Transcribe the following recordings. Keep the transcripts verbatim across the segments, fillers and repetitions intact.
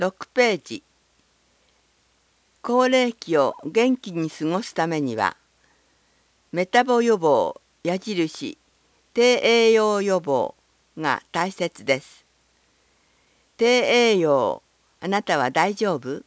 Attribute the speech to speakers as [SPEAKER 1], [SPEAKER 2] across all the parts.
[SPEAKER 1] ろくページ。高齢期を元気に過ごすためには、メタボ予防、矢印、低栄養予防が大切です。低栄養、あなたは大丈夫？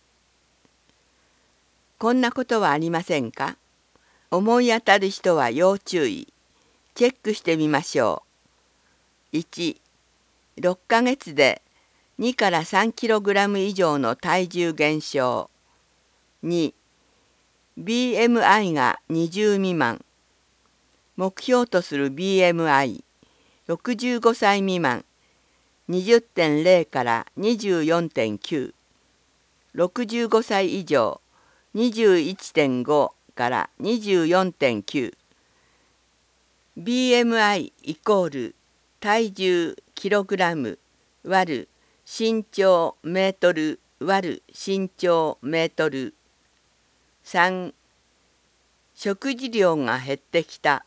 [SPEAKER 1] こんなことはありませんか？思い当たる人は要注意。チェックしてみましょう。いち、ろっかげつでにからさんキログラム以上の体重減少。に、ビーエムアイ がにじゅう未満。目標とする ビーエムアイ、ろくじゅうごさい未満、にじゅってんゼロ から にじゅうよんてんきゅう。ろくじゅうごさい以上、にじゅういってんご から にじゅうよんてんきゅう。ビーエムアイ イコール体重キログラム割る身長メートル割る身長メートル。さん、食事量が減ってきた。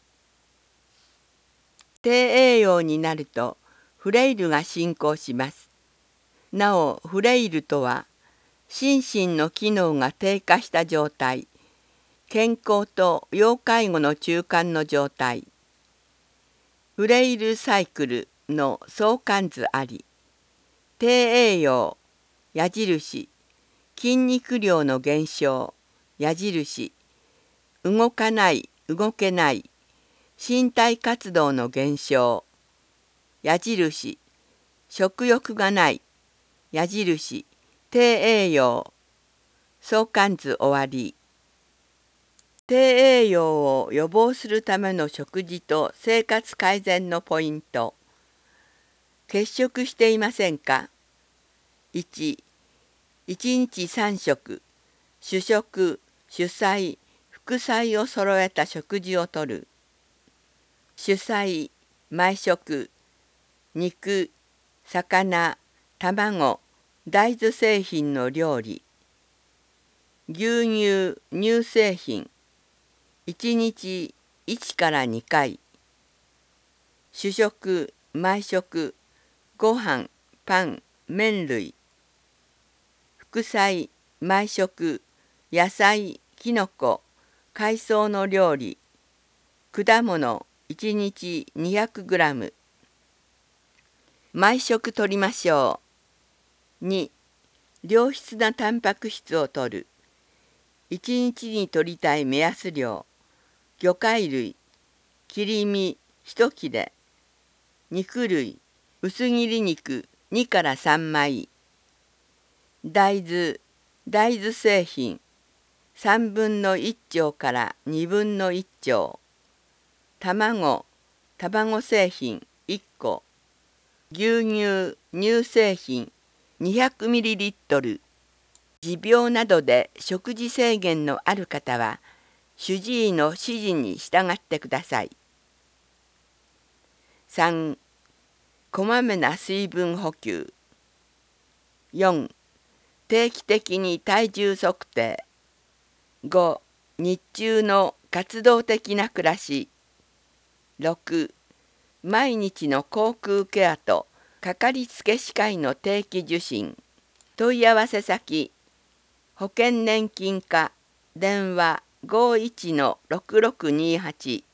[SPEAKER 1] 低栄養になるとフレイルが進行します。なおフレイルとは心身の機能が低下した状態、健康と要介護の中間の状態。フレイルサイクルの相関図あり。低栄養、矢印、筋肉量の減少、矢印、動かない、動けない、身体活動の減少、矢印、食欲がない、矢印、低栄養、相関図終わり。低栄養を予防するための食事と生活改善のポイント。欠食していませんか？いち、いちにちさん食、主食、主菜、副菜を揃えた食事をとる。主菜、毎食、肉、魚、卵、大豆製品の料理。牛乳、乳製品、いちにちいちからにかい。主食、毎食、ご飯、パン、麺類。副菜、毎食、野菜、きのこ、海藻の料理。果物、いちにちにひゃくグラム。毎食とりましょう。に、良質なタンパク質を摂る。いちにちに摂りたい目安量。魚介類、切り身いち切れ。肉類、薄切り肉にからさんまい。大豆、大豆製品さんぶんのいち丁からにぶんのいち丁。卵、卵製品いっこ。牛乳、乳製品 にひゃくミリリットル。持病などで食事制限のある方は、主治医の指示に従ってください。さん、こまめな水分補給。よん、定期的に体重測定。ご、日中の活動的な暮らし。ろく、毎日の口腔ケアとかかりつけ歯科医の定期受診。問い合わせ先、保険年金課、電話 ごーいちのろくろくにーはち。